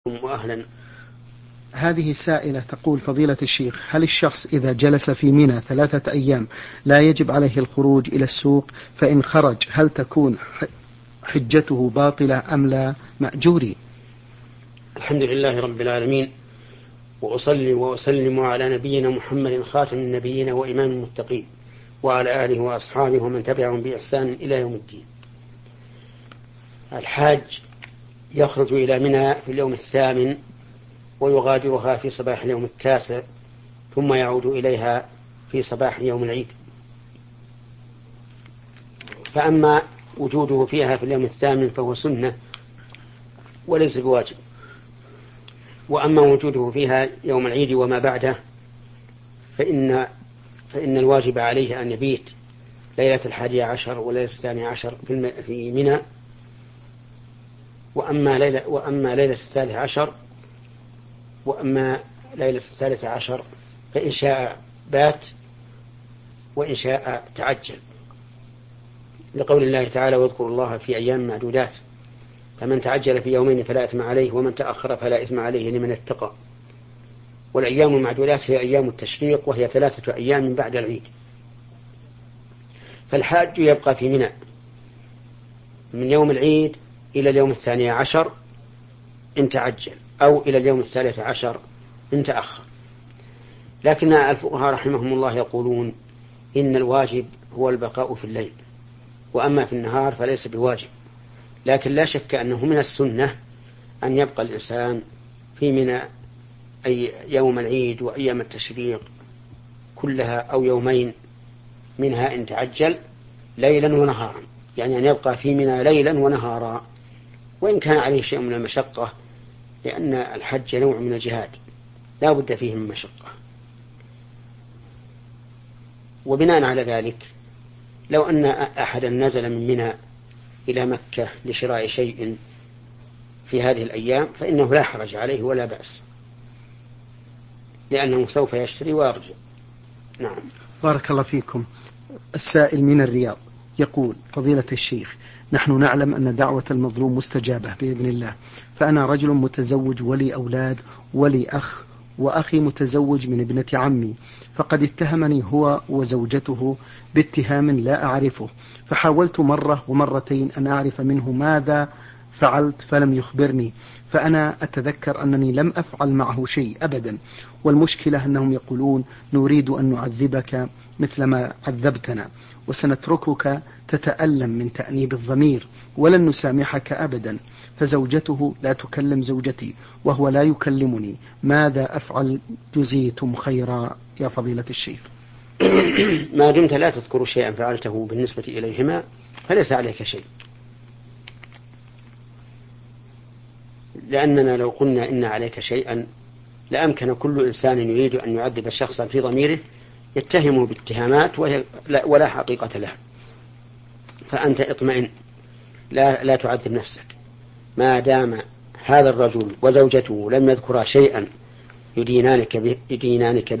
وأهلا. هذه سائلة تقول: فضيلة الشيخ، هل الشخص إذا جلس في منى 3 أيام لا يجب عليه الخروج إلى السوق؟ فإن خرج هل تكون حجته باطلة أم لا مأجوري؟ الحمد لله رب العالمين، وأصلي وأسلم على نبينا محمد خاتم النبيين وإمام المتقين وعلى آله وأصحابه ومن تبعهم بإحسان إلى يوم الدين. الحاج يخرج إلى منى في اليوم 8 ويغادرها في صباح اليوم 9 ثم يعود إليها في صباح يوم العيد. فأما وجوده فيها في اليوم 8 فهو سنة وليس بواجب، وأما وجوده فيها يوم العيد وما بعده فإن الواجب عليه أن يبيت ليلة 11 وليلة 12 في منى. وأما ليلة 13 وأما ليلة 13 فإن شاء بات وإن شاء تعجل، لقول الله تعالى: واذكروا الله في أيام معدودات، فمن تعجل في يومين فلا إثم عليه ومن تأخر فلا إثم عليه لمن اتقى. والأيام المعدودات هي أيام التشريق، وهي 3 أيام بعد العيد. فالحاج يبقى في منى من يوم العيد إلى اليوم 12 إن تعجل، أو إلى اليوم 13 إن تأخر. لكن الفقهاء رحمهم الله يقولون إن الواجب هو البقاء في الليل، وأما في النهار فليس بواجب. لكن لا شك أنه من السنة أن يبقى الإنسان في منى أي يوم العيد وأيام التشريق كلها، أو يومين منها إن تعجل، ليلا ونهارا، يعني أن يبقى في منى ليلا ونهارا، وإن كان عليه شيء من المشقة، لأن الحج نوع من الجهاد لا بد فيه من مشقة. وبناء على ذلك لو أن أحدا نزل من منى إلى مكة لشراء شيء في هذه الأيام فإنه لا حرج عليه ولا بأس، لأنه سوف يشتري ويرجع. نعم. بارك الله فيكم. السائل من الرياض يقول: فضيلة الشيخ، نحن نعلم أن دعوة المظلوم مستجابة بإذن الله، فأنا رجل متزوج ولي أولاد ولي أخ، وأخي متزوج من ابنة عمي، فقد اتهمني هو وزوجته باتهام لا أعرفه، فحاولت مرة ومرتين أن أعرف منه ماذا فعلت فلم يخبرني، فأنا أتذكر أنني لم أفعل معه شيء أبدا، والمشكلة أنهم يقولون: نريد أن نعذبك مثلما عذبتنا، وسنتركك تتألم من تأنيب الضمير، ولن نسامحك أبدا. فزوجته لا تكلم زوجتي وهو لا يكلمني، ماذا أفعل؟ جزيتم خيرا يا فضيلة الشيخ. ما دمت لا تذكر شيئا فعلته بالنسبة إليهما فليس عليك شيء، لأننا لو قلنا إن عليك شيئا لأمكن كل إنسان يريد أن يعذب شخصا في ضميره يتهمه باتهامات ولا حقيقة لها. فأنت اطمئن، لا تعذب نفسك ما دام هذا الرجل وزوجته لم يذكرا شيئا يدينانك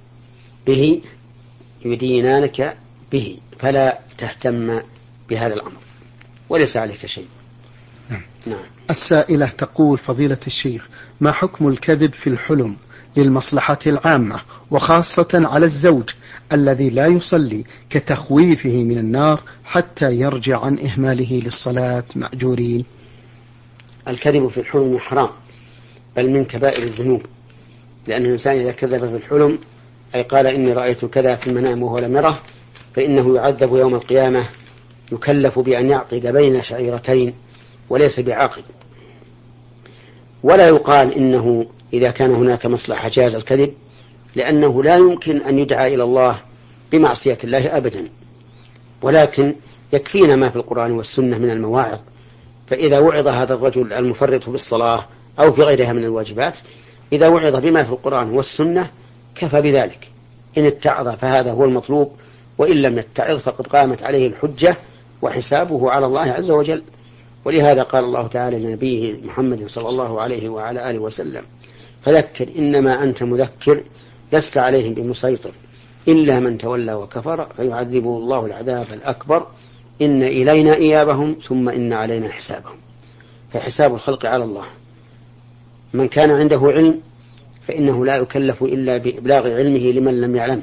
به، فلا تهتم بهذا الأمر وليس عليك شيء. نعم. السائلة تقول: فضيلة الشيخ، ما حكم الكذب في الحلم للمصلحة العامة، وخاصة على الزوج الذي لا يصلي، كتخويفه من النار حتى يرجع عن إهماله للصلاة مأجورين؟ الكذب في الحلم حرام، بل من كبائر الذنوب، لأن الإنسان إذا كذب في الحلم أي قال إني رأيت كذا في المنام وهو لم يره، فإنه يعذب يوم القيامة، يكلف بأن يعقد بين شعيرتين وليس بعاقد. ولا يقال إنه إذا كان هناك مصلحة جاز الكذب، لأنه لا يمكن أن يدعى إلى الله بمعصية الله أبدا، ولكن يكفينا ما في القرآن والسنة من المواعظ. فإذا وعظ هذا الرجل المفرط بالصلاة أو في غيرها من الواجبات، إذا وعظ بما في القرآن والسنة كفى بذلك. إن اتعظ فهذا هو المطلوب، وإن لم يتعظ فقد قامت عليه الحجة وحسابه على الله عز وجل. ولهذا قال الله تعالى لنبيه محمد صلى الله عليه وعلى آله وسلم: فذكر إنما أنت مذكر لست عليهم بمسيطر إلا من تولى وكفر فيعذبه الله العذاب الأكبر إن إلينا إيابهم ثم إن علينا حسابهم. فحساب الخلق على الله، من كان عنده علم فإنه لا يكلف إلا بإبلاغ علمه لمن لم يعلم،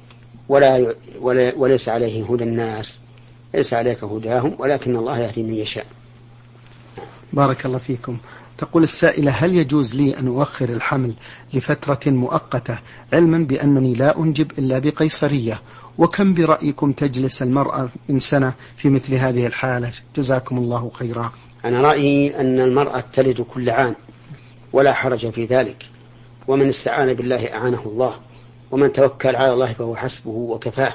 وليس عليه هدى الناس، ليس عليك هداهم ولكن الله يهدي من يشاء. بارك الله فيكم. تقول السائلة: هل يجوز لي أن أؤخر الحمل لفترة مؤقتة علما بأنني لا أنجب إلا بقيصرية؟ وكم برأيكم تجلس المرأة من سنة في مثل هذه الحالة؟ جزاكم الله خيرا. أنا رأيي أن المرأة تلد كل عام ولا حرج في ذلك، ومن استعان بالله أعانه الله، ومن توكل على الله فهو حسبه وكفاه.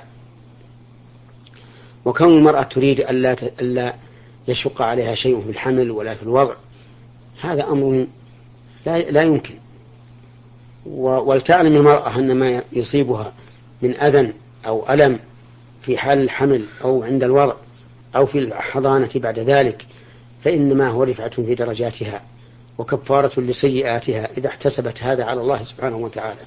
وكون المرأة تريد ألا يشق عليها شيء في الحمل ولا في الوضع، هذا أمر لا يمكن. ولتعلم المرأة أن ما يصيبها من أذى أو ألم في حال الحمل أو عند الوضع أو في الحضانة بعد ذلك فإنما هو رفعة في درجاتها وكفارة لسيئاتها إذا احتسبت هذا على الله سبحانه وتعالى.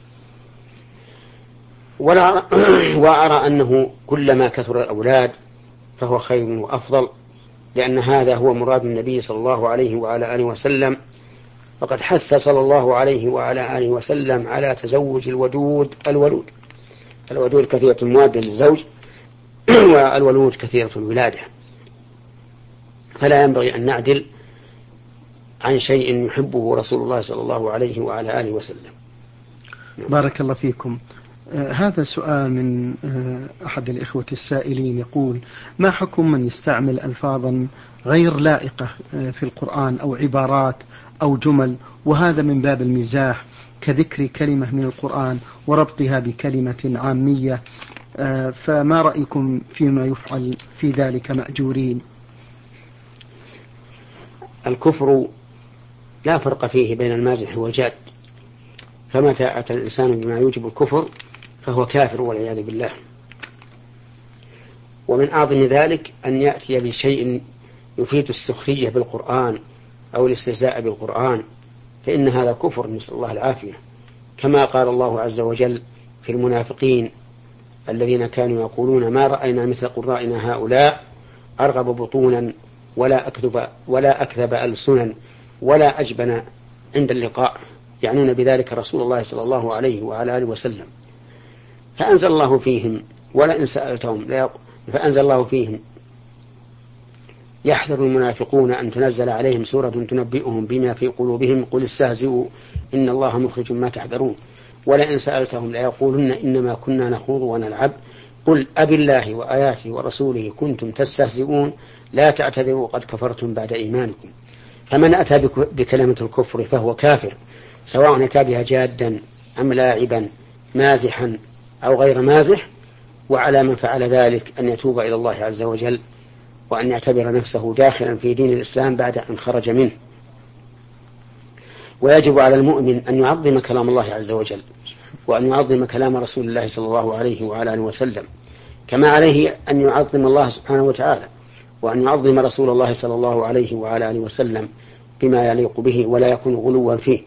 وأرى أنه كلما كثر الأولاد فهو خير وأفضل، لأن هذا هو مراد النبي صلى الله عليه وعلى آله وسلم، فقد حث صلى الله عليه وعلى آله وسلم على تزوج الودود الودود كثيرة الموادة للزوج والولود كثيرة الولادة، فلا ينبغي أن نعدل عن شيء يحبه رسول الله صلى الله عليه وعلى آله وسلم. بارك الله فيكم. هذا سؤال من أحد الإخوة السائلين يقول: ما حكم من يستعمل ألفاظا غير لائقة في القرآن أو عبارات أو جمل، وهذا من باب المزاح، كذكر كلمة من القرآن وربطها بكلمة عامية، فما رأيكم فيما يفعل في ذلك مأجورين؟ الكفر لا فرق فيه بين المازح والجاد، فمتى أتى الإنسان بما يوجب الكفر فهو كافر والعياذ بالله. ومن أعظم ذلك أن يأتي بشيء يفيد السخرية بالقرآن أو الاستهزاء بالقرآن، فإن هذا كفر، نسأل الله العافية، كما قال الله عز وجل في المنافقين الذين كانوا يقولون: ما رأينا مثل قرائنا هؤلاء أرغب بطونا ولا أكذب ألسنا ولا أجبن عند اللقاء، يعنون بذلك رسول الله صلى الله عليه وعلى آله وسلم. فأنزل الله فيهم: ولئن سألتهم فأنزل الله فيهم: يحذر المنافقون أن تنزل عليهم سورة تنبئهم بما في قلوبهم قل استهزئوا إن الله مخرج ما تحذرون ولئن سألتهم ليقولن إنما كنا نخوض ونلعب قل أبالله وآياته ورسوله كنتم تستهزئون لا تعتذروا قد كفرتم بعد إيمانكم. فمن أتى بكلمة الكفر فهو كافر، سواء أتى بها جادا أم لاعبا مازحا أو غير مازح. وعلى من فعل ذلك أن يتوب إلى الله عز وجل وأن يعتبر نفسه داخلا في دين الإسلام بعد أن خرج منه. ويجب على المؤمن أن يعظم كلام الله عز وجل وأن يعظم كلام رسول الله صلى الله عليه وعلى آله وسلم، كما عليه أن يعظم الله سبحانه وتعالى وأن يعظم رسول الله صلى الله عليه وعلى آله وسلم بما يليق به ولا يكون غلوا فيه.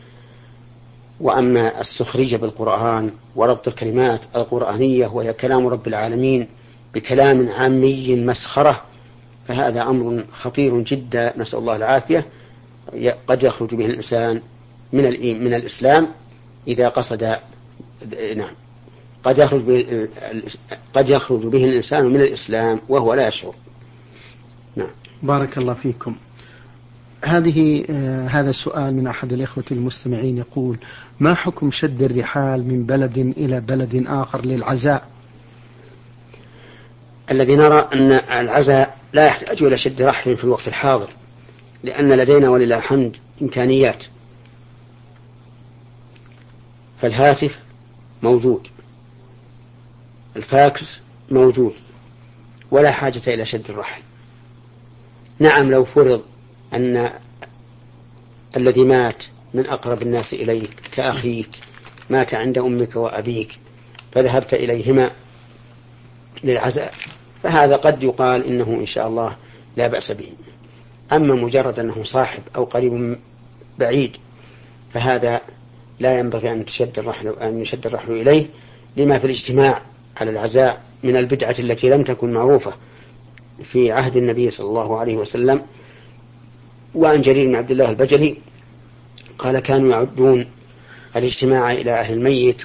وأما السخرية بالقرآن وربط الكلمات القرآنية وهي كلام رب العالمين بكلام عامي مسخرة فهذا أمر خطير جدا، نسأل الله العافية. قد يخرج به الإنسان من الإسلام إذا قصد قد يخرج به الإنسان من الإسلام وهو لا يشعر. نعم. بارك الله فيكم. هذا السؤال من أحد الإخوة المستمعين يقول: ما حكم شد الرحال من بلد إلى بلد آخر للعزاء؟ الذي نرى أن العزاء لا يحتاج إلى شد رحل في الوقت الحاضر، لأن لدينا ولله الحمد إمكانيات، فالهاتف موجود، الفاكس موجود، ولا حاجة إلى شد الرحل. نعم، لو فرض أن الذي مات من أقرب الناس إليك كأخيك مات عند أمك وأبيك فذهبت إليهما للعزاء فهذا قد يقال إنه إن شاء الله لا بأس به. أما مجرد أنه صاحب أو قريب بعيد فهذا لا ينبغي أن يشد الرحل إليه، لما في الاجتماع على العزاء من البدعة التي لم تكن معروفة في عهد النبي صلى الله عليه وسلم. وعن جرير بن عبد الله البجلي قال كانوا يعدون الاجتماع إلى أهل الميت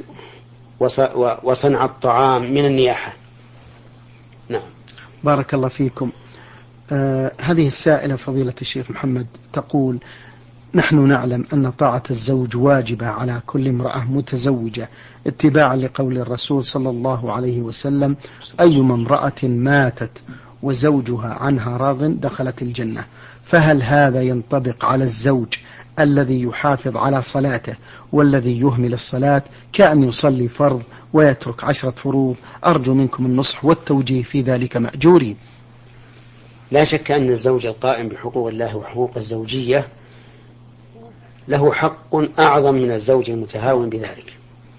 وصنع الطعام من النياحة. نعم. بارك الله فيكم. هذه السائلة فضيلة الشيخ محمد تقول: نحن نعلم أن طاعة الزوج واجبة على كل امرأة متزوجة اتباعا لقول الرسول صلى الله عليه وسلم: أيما امرأة ماتت وزوجها عنها راض دخلت الجنة. فهل هذا ينطبق على الزوج الذي يحافظ على صلاته والذي يهمل الصلاة كأن يصلي فرض ويترك 10 فروض؟ أرجو منكم النصح والتوجيه في ذلك مأجورين. لا شك أن الزوج القائم بحقوق الله وحقوق الزوجية له حق أعظم من الزوج المتهاون بذلك،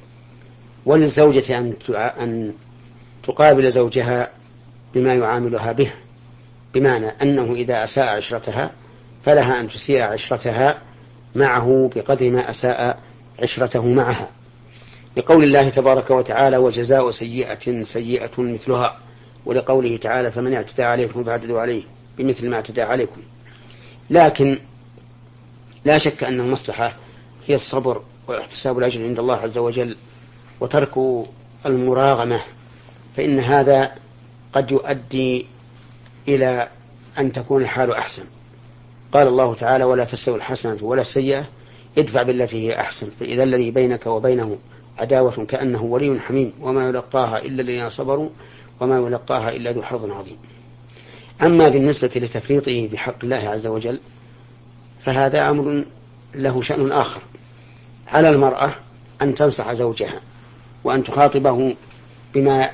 وللزوجة أن تقابل زوجها بما يعاملها به، بمعنى أنه إذا أساء عشرتها فلها أن تسيء عشرتها معه بقدر ما أساء عشرته معها، لقول الله تبارك وتعالى: وجزاء سيئة سيئة مثلها، ولقوله تعالى: فمن اعتدى عليكم فاعتدوا عليه بمثل ما اعتدى عليكم. لكن لا شك أن المصلحة هي الصبر واحتساب الأجر عند الله عز وجل وترك المراغمة، فإن هذا قد يؤدي إلى أن تكون الحال أحسن. قال الله تعالى: ولا تستوي الحسنة ولا السيئة ادفع بالتي هي أحسن فإذا الذي بينك وبينه عداوة كأنه ولي حميم وما يلقاها إلا الذين صبروا وما يلقاها إلا ذو حظ عظيم. أما بالنسبة لتفريطه بحق الله عز وجل فهذا أمر له شأن آخر. على المرأة أن تنصح زوجها وأن تخاطبه بما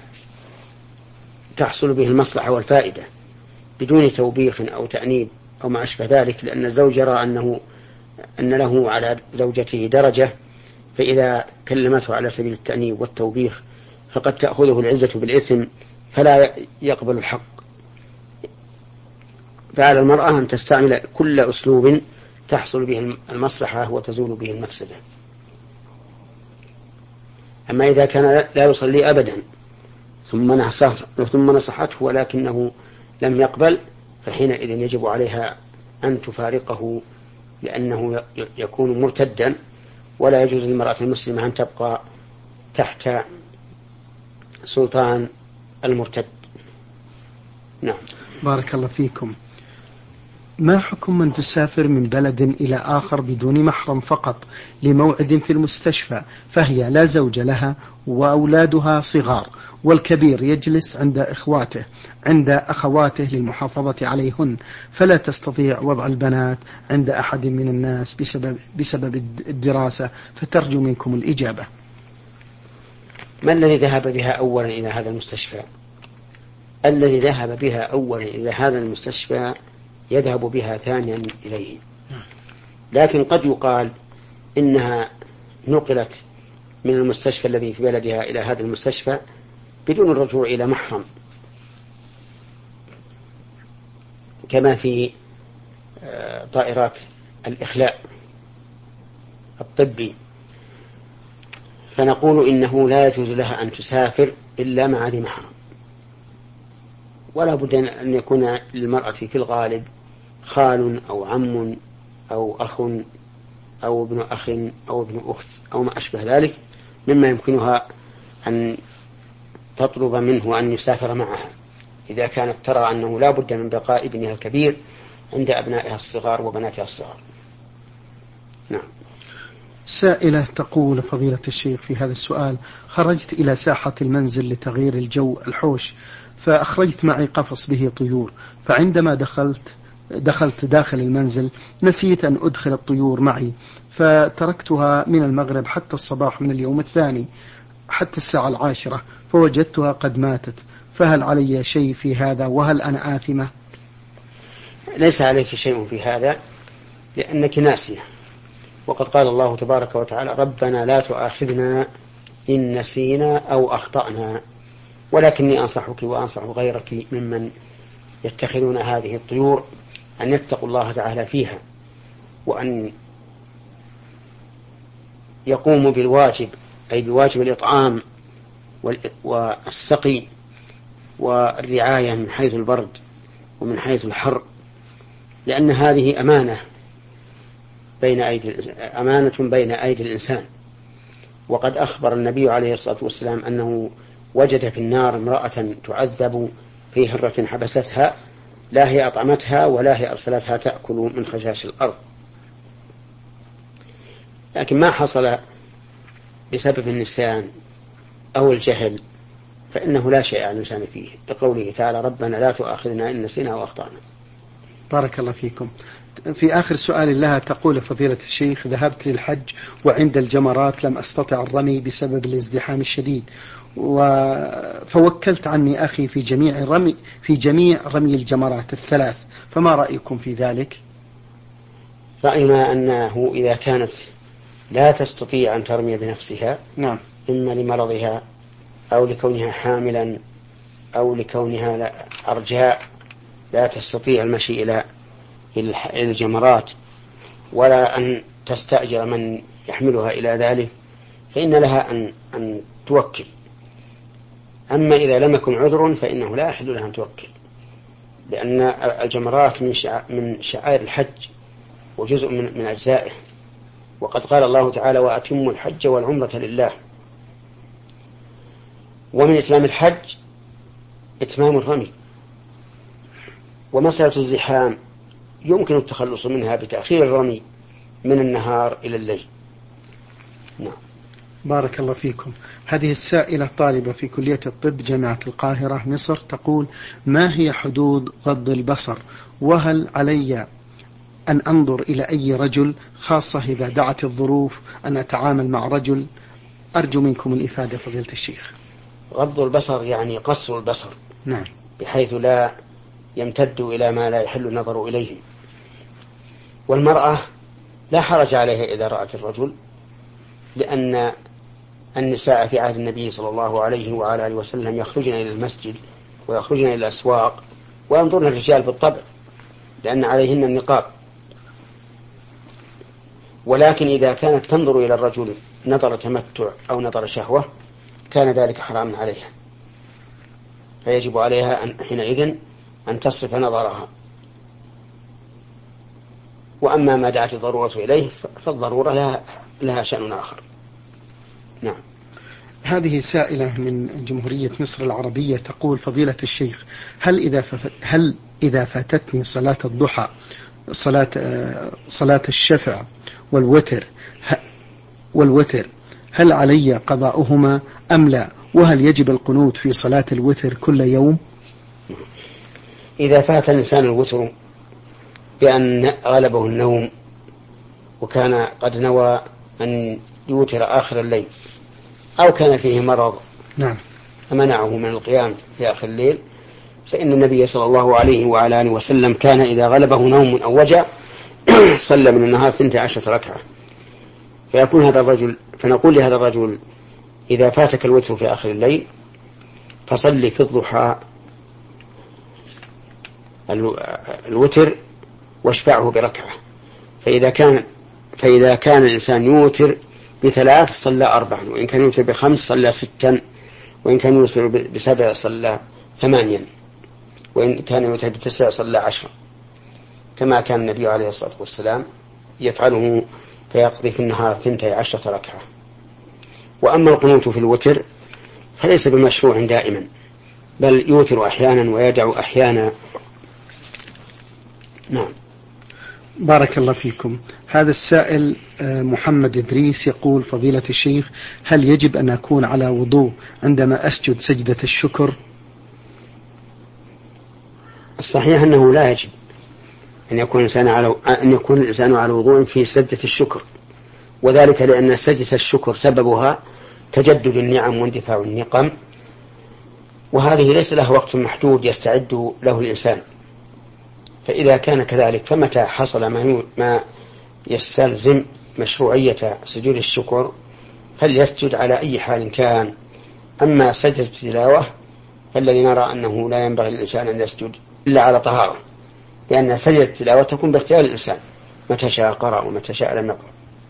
تحصل به المصلحة والفائدة بدون توبيخ أو تأنيب أو ما أشبه ذلك، لأن الزوج يرى أن له على زوجته درجة، فإذا كلمته على سبيل التأنيب والتوبيخ فقد تأخذه العزة بالإثم فلا يقبل الحق. فعلى المرأة أن تستعمل كل أسلوب تحصل به المصلحة وتزول به المفسدة. أما إذا كان لا يصلي أبدا ثم نصحته ولكنه لم يقبل فحينئذ يجب عليها أن تفارقه، لأنه يكون مرتدا، ولا يجوز للمرأة المسلمة أن تبقى تحت سلطان المرتد. نعم. بارك الله فيكم. ما حكم من تسافر من بلد إلى آخر بدون محرم فقط لموعد في المستشفى، فهي لا زوج لها وأولادها صغار، والكبير يجلس عند أخواته للمحافظة عليهن، فلا تستطيع وضع البنات عند أحد من الناس بسبب الدراسة، فترجو منكم الإجابة. ما الذي ذهب بها أولا إلى هذا المستشفى؟ الذي ذهب بها أولا إلى هذا المستشفى يذهب بها ثانيا إليه، لكن قد يقال إنها نقلت من المستشفى الذي في بلدها إلى هذا المستشفى بدون الرجوع إلى محرم، كما في طائرات الإخلاء الطبي، فنقول إنه لا يجوز لها أن تسافر إلا مع ذي محرم، ولا بد أن يكون للمرأة في الغالب خال أو عم أو أخ أو ابن أخ أو ابن أخت أو ما أشبه ذلك مما يمكنها أن تطلب منه أن يسافر معها إذا كانت ترى أنه لا بد من بقاء ابنها الكبير عند أبنائها الصغار وبناتها الصغار. نعم. سائلة تقول: فضيلة الشيخ، في هذا السؤال: خرجت إلى ساحة المنزل لتغيير الجو الحوش، فأخرجت معي قفص به طيور، فعندما دخلت داخل المنزل نسيت أن أدخل الطيور معي، فتركتها من المغرب حتى الصباح من اليوم الثاني حتى الساعة 10، فوجدتها قد ماتت، فهل علي شيء في هذا وهل أنا آثمة؟ ليس عليك شيء في هذا لأنك ناسية، وقد قال الله تبارك وتعالى: ربنا لا تؤاخذنا إن نسينا أو أخطأنا. ولكني أنصحك وأنصح غيرك ممن يتخذون هذه الطيور أن يتقوا الله تعالى فيها، وأن يقوموا بالواجب، أي بواجب الإطعام والسقي والرعاية من حيث البرد ومن حيث الحر، لأن هذه أمانة أمانة بين أيدي الإنسان. وقد أخبر النبي عليه الصلاة والسلام أنه وجد في النار امرأة تعذب في هرة حبستها، لا هي أطعمتها ولا هي أرسلتها تأكل من خشاش الأرض. لكن ما حصل بسبب النسيان أو الجهل فإنه لا شيء على الإنسان فيه، لقوله تعالى ربنا لا تؤاخذنا إن نسينا وأخطأنا. بارك الله فيكم. في آخر سؤال لها تقول فضيلة الشيخ: ذهبت للحج وعند الجمرات لم أستطع الرمي بسبب الازدحام الشديد، فوكلت عني أخي في جميع رمي الجمرات الثلاث، فما رأيكم في ذلك؟ رأينا أنه إذا كانت لا تستطيع أن ترمي بنفسها، نعم، إما لمرضها أو لكونها حاملا أو لكونها أرجاء لا تستطيع المشي إلى الجمرات ولا أن تستأجر من يحملها إلى ذلك، فإن لها أن توكل. أما إذا لم يكن عذر فإنه لا يحل لها أن توكل، لأن الجمرات من شعائر الحج وجزء من أجزائه، وقد قال الله تعالى وأتموا الحج والعمرة لله. ومن إتمام الحج إتمام الرمي. ومسألة الزحام يمكن التخلص منها بتأخير الرمي من النهار إلى الليل. نعم. بارك الله فيكم. هذه السائلة طالبة في كلية الطب جامعة القاهرة مصر تقول: ما هي حدود غض البصر؟ وهل علي أن أنظر إلى أي رجل، خاصة إذا دعت الظروف أن أتعامل مع رجل؟ أرجو منكم الإفادة فضيلة الشيخ. غض البصر يعني قصر البصر، نعم، بحيث لا يمتد إلى ما لا يحل النظر إليه. والمرأة لا حرج عليها إذا رأت الرجل، لأن النساء في عهد النبي صلى الله عليه وعلى آله وسلم يخرجن إلى المسجد ويخرجن إلى الأسواق وينظرن الرجال بالطبع، لأن عليهن النقاب. ولكن إذا كانت تنظر إلى الرجل نظر تمتع أو نظر شهوة كان ذلك حراما عليها، فيجب عليها حينئذ أن تصرف نظرها. وأما ما دعت الضرورة إليه فالضرورة لها شأن آخر. نعم. هذه سائلة من جمهورية مصر العربية تقول فضيلة الشيخ: هل إذا فاتتني صلاة الضحى، صلاة الشفع والوتر هل علي قضاؤهما أم لا؟ وهل يجب القنوت في صلاة الوتر كل يوم؟ إذا فات الإنسان الوتر بأن غلبه النوم وكان قد نوى أن يوتر آخر الليل، أو كان فيه مرض نعم فمنعه من القيام في آخر الليل، فإن النبي صلى الله عليه وعلى آله وسلم كان إذا غلبه نوم أو وجع صلى من النهار 12 ركعة. فنقول لهذا الرجل: إذا فاتك الوتر في آخر الليل فصلي في الضحى الوتر واشفعه بركعة. فإذا كان الإنسان يوتر ب3 صلى 4، وإن كان يوتر ب5 صلى 6، وإن كان يوتر ب7 صلى 8، وإن كان يوتر ب9 صلى 10، كما كان النبي عليه الصلاة والسلام يفعله، فيقضي في النهار 12 ركعة. وأما القنوت في الوتر فليس بمشروع دائما، بل يوتر أحيانا ويدع أحيانا. نعم. بارك الله فيكم. هذا السائل محمد إدريس يقول فضيلة الشيخ: هل يجب أن أكون على وضوء عندما أسجد سجدة الشكر؟ الصحيح أنه لا يجب أن يكون الإنسان على وضوء في سجدة الشكر، وذلك لأن سجدة الشكر سببها تجدد النعم واندفاع النقم، وهذه ليس لها وقت محدود يستعد له الإنسان. فإذا كان كذلك فمتى حصل ما يستلزم مشروعية سجود الشكر فليسجد على أي حال كان. أما سجدة التلاوة فالذي نرى أنه لا ينبغي للإنسان أن يسجد إلا على طهارة، لأن سجدة التلاوة تكون باختيار الإنسان، متى شاء قرأ ومتى شاء لم يقرأ.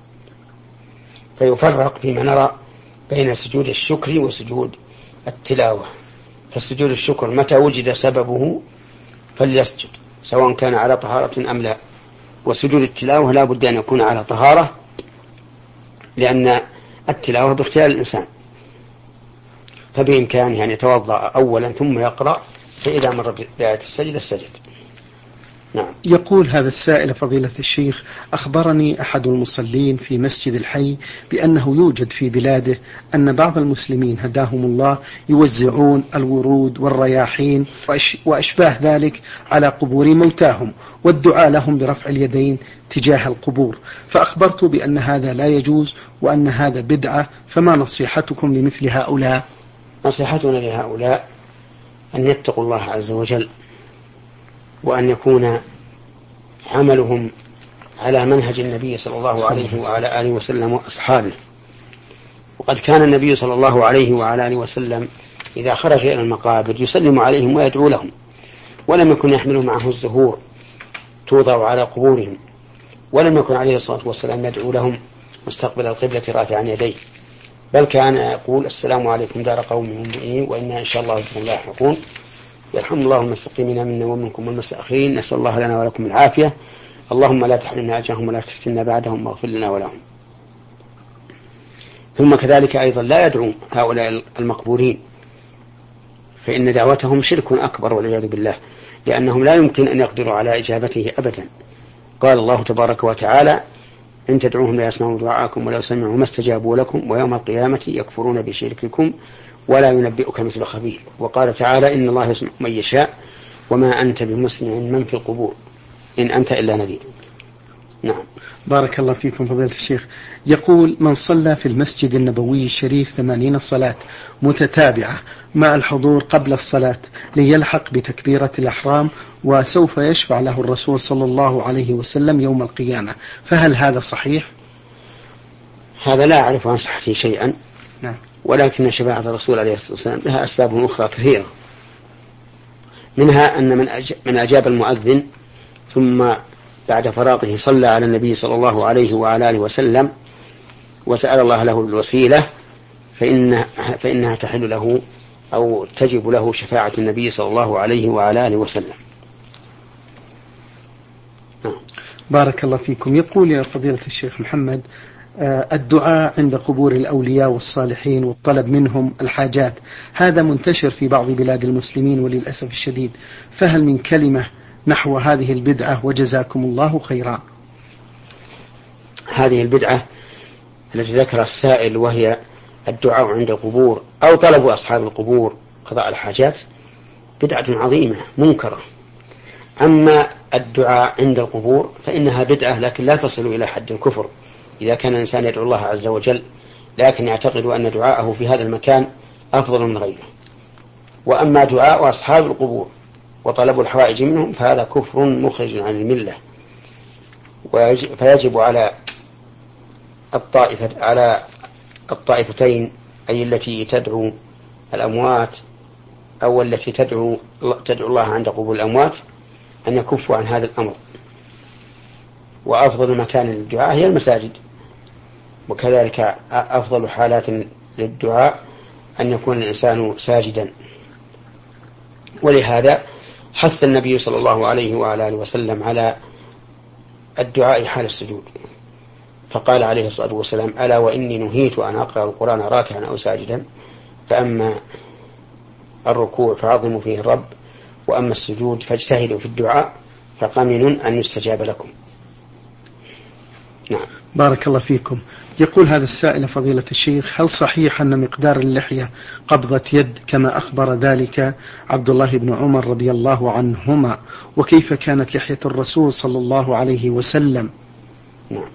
فيفرق فيما نرى بين سجود الشكر وسجود التلاوة. فسجود الشكر متى وجد سببه فليسجد، سواء كان على طهارة أم لا. وسجود التلاوة لا بد أن يكون على طهارة، لأن التلاوة باختيار الإنسان، فبإمكانه أن يتوضأ أولا ثم يقرأ، فإذا مر بآية السجدة السجد. نعم. يقول هذا السائل فضيلة الشيخ: أخبرني أحد المصلين في مسجد الحي بأنه يوجد في بلاده أن بعض المسلمين هداهم الله يوزعون الورود والرياحين وأشباه ذلك على قبور موتاهم والدعاء لهم برفع اليدين تجاه القبور، فأخبرت بأن هذا لا يجوز وأن هذا بدعة، فما نصيحتكم لمثل هؤلاء؟ نصيحتنا لهؤلاء أن يتقوا الله عز وجل، وأن يكون عملهم على منهج النبي صلى الله عليه وعلى آله وسلم وأصحابه. وقد كان النبي صلى الله عليه وعلى آله وسلم إذا خرج إلى المقابر يسلم عليهم ويدعو لهم، ولم يكن يحمل معه الزهور توضع على قبورهم، ولم يكن عليه الصلاة والسلام يدعو لهم مستقبل القبلة رافعا يديه، بل كان يقول: السلام عليكم دار قوم مؤمنين وإنا إن شاء الله بكم لاحقون، يرحم الله المستقيمين منا ومنكم والمستأخرين، نسأل الله لنا ولكم العافية، اللهم لا تحرمنا أجرهم ولا تفتنا بعدهم واغفر لنا ولهم. ثم كذلك أيضا لا يدعو هؤلاء المقبورين، فإن دعوتهم شرك أكبر والعياذ بالله، لأنهم لا يمكن أن يقدروا على إجابته أبدا. قال الله تبارك وتعالى: إن تدعوهم لا يسمعوا دعاءكم ولو سمعوا ما استجابوا لكم ويوم القيامة يكفرون بشرككم ولا ينبئك مثل خبير. وقال تعالى: إن الله يسمع من يشاء وما أنت بمسمع من في القبور إن أنت إلا نذير. نعم. بارك الله فيكم فضيلة الشيخ. يقول: من صلى في المسجد النبوي الشريف 80 صلاة متتابعة مع الحضور قبل الصلاة ليلحق بتكبيرة الإحرام وسوف يشفع له الرسول صلى الله عليه وسلم يوم القيامة، فهل هذا صحيح؟ هذا لا أعرف عن صحته شيئا. نعم. ولكن شفاعة الرسول عليه الصلاة والسلام لها أسباب أخرى كثيرة، منها أن من أجاب المؤذن ثم بعد فراغه صلى على النبي صلى الله عليه وعلى آله وسلم وسأل الله له الوسيلة فإنها تحل له أو تجب له شفاعة النبي صلى الله عليه وعلى آله وسلم. بارك الله فيكم. يقول يا فضيلة الشيخ محمد: الدعاء عند قبور الأولياء والصالحين والطلب منهم الحاجات هذا منتشر في بعض بلاد المسلمين وللأسف الشديد، فهل من كلمة نحو هذه البدعة وجزاكم الله خيرا؟ هذه البدعة التي ذكر السائل وهي الدعاء عند القبور أو طلب أصحاب القبور قضاء الحاجات بدعة عظيمة منكرة. أما الدعاء عند القبور فإنها بدعة لكن لا تصل إلى حد الكفر إذا كان الإنسان يدعو الله عز وجل، لكن يعتقد أن دعاءه في هذا المكان أفضل من غيره. وأما دعاء أصحاب القبور وطلب الحوائج منهم فهذا كفر مخرج عن الملة، فيجب على الطائفتين أي التي تدعو الأموات أو التي تدعو الله عند قبور الأموات أن يكفوا عن هذا الأمر. وأفضل مكان للدعاء هي المساجد، وكذلك أفضل حالات للدعاء أن يكون الإنسان ساجدا. ولهذا حث النبي صلى الله عليه وعلى آله وسلم على الدعاء حال السجود، فقال عليه الصلاة والسلام: ألا وإني نهيت أن أقرأ القرآن راكعا أو ساجدا، فأما الركوع فعظموا فيه الرب، وأما السجود فاجتهدوا في الدعاء فقمن أن يستجاب لكم. نعم. بارك الله فيكم. يقول هذا السائل فضيلة الشيخ: هل صحيح أن مقدار اللحية قبضة يد كما أخبر ذلك عبد الله بن عمر رضي الله عنهما، وكيف كانت لحية الرسول صلى الله عليه وسلم؟ نعم.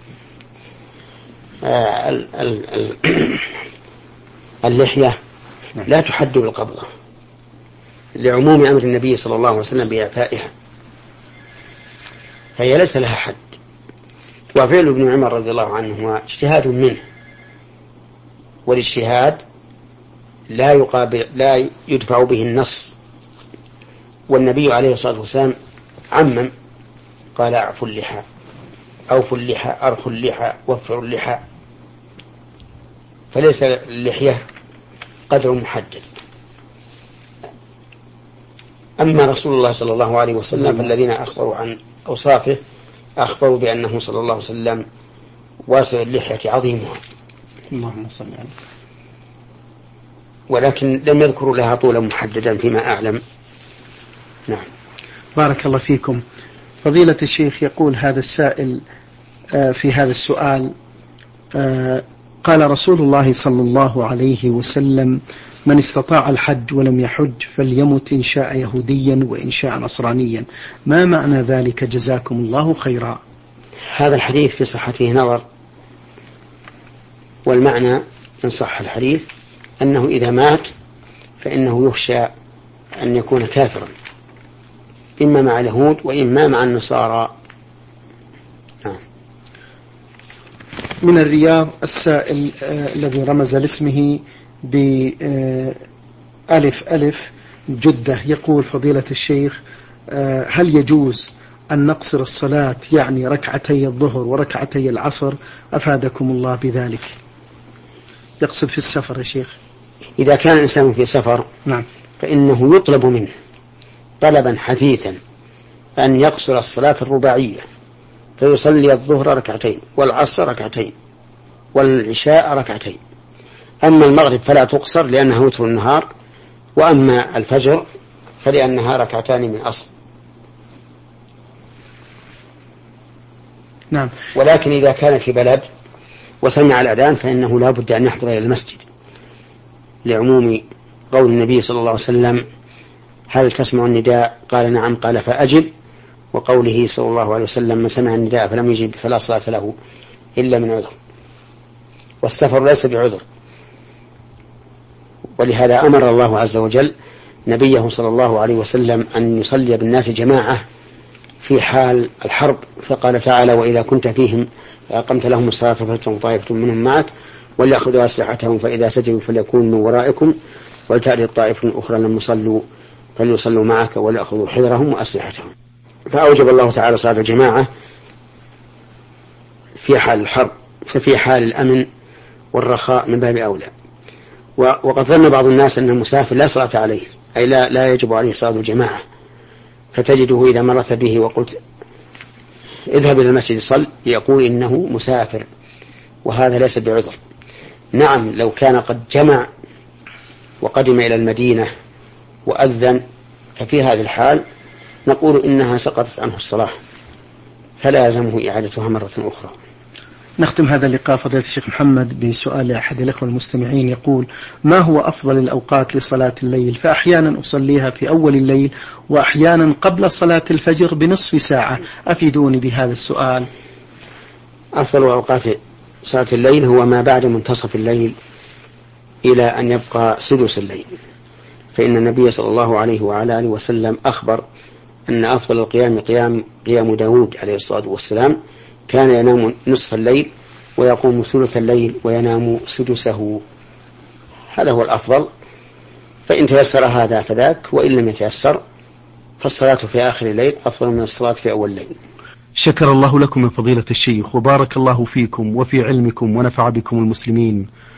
اللحية لا تحد بالقبضة لعموم أمر النبي صلى الله عليه وسلم بإعفائها، فهي ليس لها حد. وفعل ابن عمر رضي الله عنه هو اجتهاد منه، والاجتهاد لا يدفع به النص، والنبي عليه الصلاة والسلام عمم قال: أعفوا اللحى، أوفوا اللحى، أرخوا اللحى، وفروا اللحى، فليس اللحية قدر محدد. أما رسول الله صلى الله عليه وسلم فالذين أخبروا عن أوصافه أخبروا بأنه صلى الله عليه وسلم واسع اللحية عظيمها، اللهم صل عليه، ولكن لم يذكروا لها طولا محددا فيما أعلم. نعم. بارك الله فيكم. فضيلة الشيخ، يقول هذا السائل في هذا السؤال: قال رسول الله صلى الله عليه وسلم: من استطاع الحج ولم يحج فليمت إن شاء يهوديا وإن شاء نصرانيا، ما معنى ذلك جزاكم الله خيرا؟ هذا الحديث في صحته نظر، والمعنى إن صح الحديث أنه إذا مات فإنه يخشى أن يكون كافرا، إما مع اليهود وإما مع النصارى. من الرياض السائل الذي رمز لاسمه بألف ألف جدة، يقول: فضيلة الشيخ، هل يجوز أن نقصر الصلاة، يعني ركعتي الظهر وركعتي العصر؟ أفادكم الله بذلك. يقصد في السفر يا شيخ. إذا كان الإنسان في سفر نعم، فإنه يطلب منه طلبا حثيثا أن يقصر الصلاة الرباعية، فيصلي الظهر ركعتين والعصر ركعتين والعشاء ركعتين. أما المغرب فلا تقصر لأنها وتر النهار، وأما الفجر فلأنها ركعتان من أصل. نعم. ولكن إذا كان في بلد وسمع الأذان فإنه لا بد أن يحضر إلى المسجد، لعموم قول النبي صلى الله عليه وسلم: هل تسمع النداء؟ قال: نعم. قال: فأجب. وقوله صلى الله عليه وسلم: من سمع النداء فلم يجب فلا صلاة له إلا من عذر. والسفر ليس بعذر، ولهذا أمر الله عز وجل نبيه صلى الله عليه وسلم أن يصلي بالناس جماعة في حال الحرب، فقال تعالى: وإذا كنت فيهم فأقمت لهم الصلاة فلتقم طائفة منهم معك وليأخذوا أسلحتهم فإذا سجدوا فليكونوا من ورائكم ولتأتي طائفة أخرى لم يصلوا فليصلوا معك وليأخذوا حذرهم وأسلحتهم. فأوجب الله تعالى صلاة الجماعة في حال الحرب، ففي حال الأمن والرخاء من باب أولى. وقد ظن بعض الناس أن المسافر لا صلاة عليه، أي لا يجب عليه صلاة الجماعة، فتجده إذا مرت به وقلت اذهب إلى المسجد صل يقول إنه مسافر، وهذا ليس بعذر. نعم، لو كان قد جمع وقدم إلى المدينة وأذن ففي هذه الحال نقول إنها سقطت عنه الصلاة فلا يلزمه إعادتها مرة أخرى. نختم هذا اللقاء فضيلة الشيخ محمد بسؤال أحد الأخوة المستمعين، يقول: ما هو أفضل الأوقات لصلاة الليل؟ فأحيانا أصليها في أول الليل وأحيانا قبل صلاة الفجر بنصف ساعة، أفيدوني بهذا السؤال. أفضل أوقات صلاة الليل هو ما بعد منتصف الليل إلى أن يبقى سدس الليل، فإن النبي صلى الله عليه وعلى آله وسلم أخبر أن أفضل القيام قيام داود عليه الصلاة والسلام، كان ينام نصف الليل ويقوم ثلث الليل وينام سدسه. هذا هو الأفضل، فإن تيسر هذا فذاك، وإن لم يتيسر فالصلاة في آخر الليل أفضل من الصلاة في أول الليل. شكر الله لكم من فضيلة الشيخ، وبارك الله فيكم وفي علمكم ونفع بكم المسلمين.